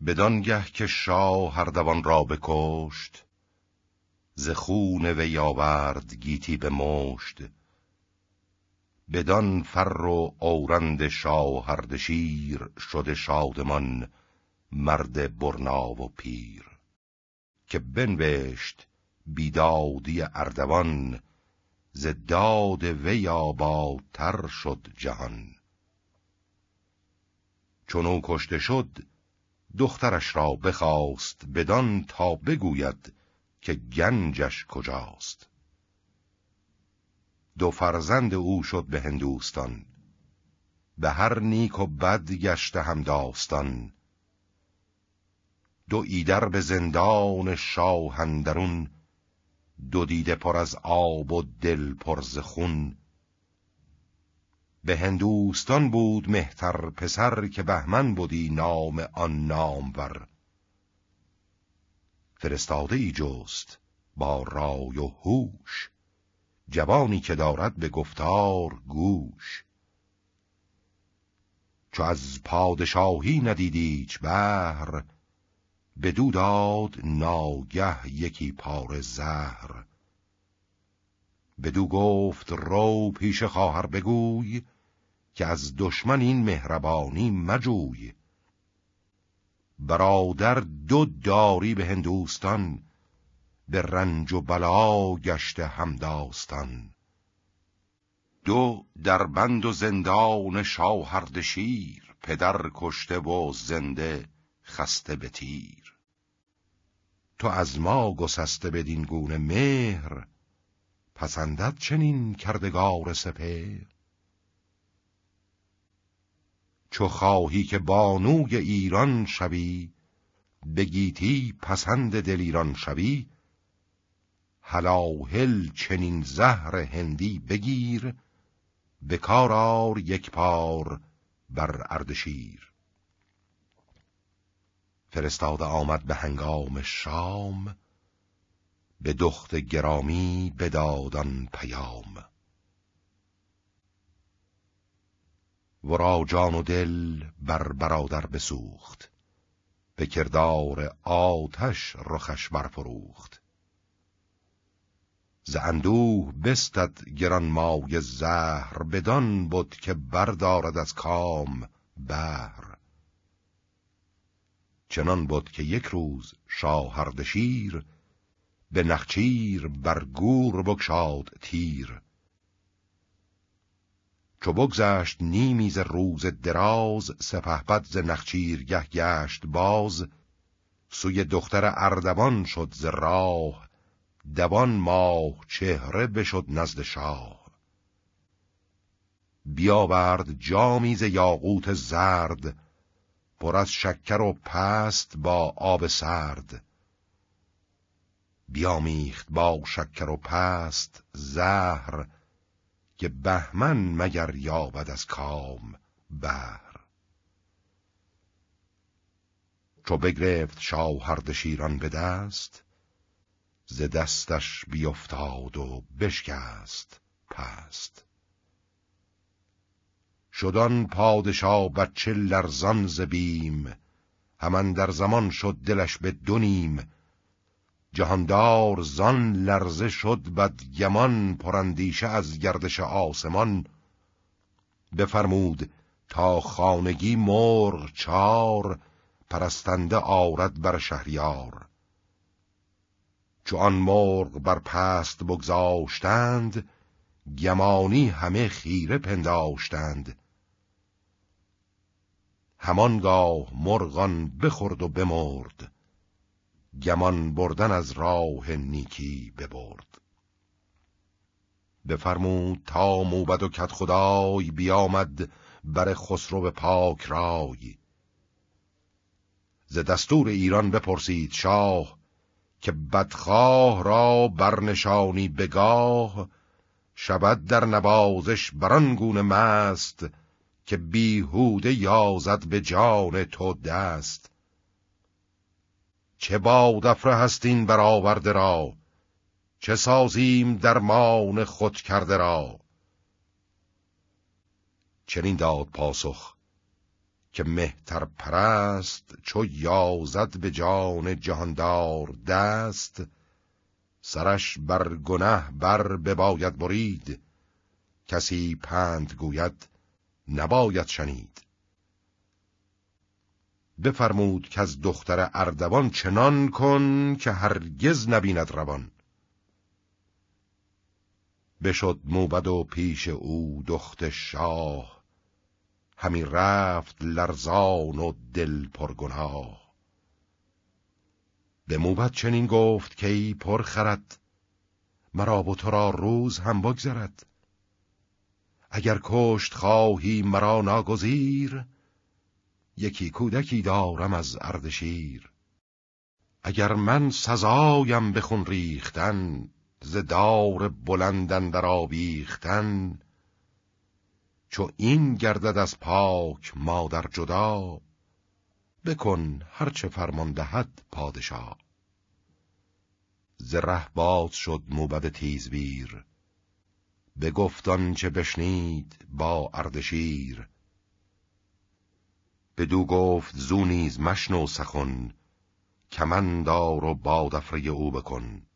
بدانگه که شاه اردوان را بکشت، ز خون وی آورد گیتی به مشت. بدان فر و اورند شاه اردشیر، شده شادمان مرد برنا و پیر. که بنوشت بیدادی اردوان، ز داد وی آبادتر شد جهان. چون او کشته شد دخترش را بخواست، بدان تا بگوید که گنجش کجاست. دو فرزند او شد به هندوستان، به هر نیک و بد گشته هم داستان. دو ایدر به زندان شاه اندرون، دو دیده پر از آب و دل پر ز خون. به هندوستان بود مهتر پسر، که بهمن بودی نام آن نامور. فرستاده ای جست با رای و هوش، جوانی که دارد به گفتار گوش. چو از پادشاهی ندید ایچ بهر، بدو داد ناگه یکی پاره زهر. بدو گفت رو پیش خواهر بگوی، که از دشمن این مهربانی مجوی. برادر دو داری به هندوستان، به رنج و بلا گشته همداستان. دو در بند و زندان شاه اردشیر، پدر کشته و زنده خسته به تیر. تو از ما گسسته بدین گونه مهر، پسندد چنین کردگار سپهر. چو خواهی که بانوی ایران شوی، به گیتی پسند دلیران شوی. هلاهل چنین زهر هندی بگیر، به کار آر یک پار بر اردشیر. فرستاده آمد به هنگام شام، به دخت گرامی بدادان پیام. ورا جان و دل بر برادر بسوخت، به کردار آتش رخش برفروخت. ز اندوه بستد گرانمایه زهر، بدان بود که بردارد از کام بهر. چنان بود که یک روز شاه اردشیر، به نخچیر بر گور بگشاد تیر. چو بگذشت نیمی ز روز دراز، سپهبد ز نخچیرگه گشت باز. سوی دختر اردوان شد ز راه، دوان ماه چهره بشد نزد شاه. بیاورد جامی ز یاقوت زرد، پر از شکر و پست با آب سرد. بیامیخت با شکر و پست زهر، که بهمن مگر یابد از کام بهر. چو بگرفت شاه اردشیران به دست، ز دستش بیفتاد و بشکست پست. شدان پادشا بچه لرزان ز بیم، همان در زمان شد دلش به دو نیم. جهاندار زان لرزه شد بدگمان، پراندیشه از گردش آسمان. بفرمود تا خانگی مرغ چار، پرستنده آرد بر شهریار. چو آن مرغ بر پست بگذاشتند، گمانی همه خیره پنداشتند. همانگاه مرغان بخورد و بمرد، گمان بردن از راه نیکی ببرد. بفرمود تا موبد و کدخدای، بیامد بر خسرو پاک رای. ز دستور ایران بپرسید شاه، که بدخواه را برنشانی بگاه. شود در نوازش بران گونه مست، که بیهوده یازد به جان تو دست. چه بادافره هستین برآورده را، چه سازیم درمان خود کرده را. چنین داد پاسخ که مهتر پرست چو یازد به جان جهاندار دست، سرش بر گنه بر بباید برید، کسی پند گوید نباید شنید. بفرمود که از دختر اردوان چنان کن که هرگز نبیند روان. بشد موبد و پیش او دخت شاه، همی رفت لرزان و دل پرگناه. به موبد چنین گفت که ای پرخرد، مرا و تو را روز هم بگذرد. اگر کشت خواهی مرا ناگزیر، یکی کودکی دارم از اردشیر. اگر من سزایم به خون ریختن، ز دار بلند اندر آویختن. چو این گردد از پاک مادر جدا، بکن هرچه فرمان دهد پادشاه. ز ره باز شد موبد تیزبیر، بگفت آنچه بشنید با اردشیر. بدو گفت زو نیز مشنو سخن، کمند آر و بادافره او بکن.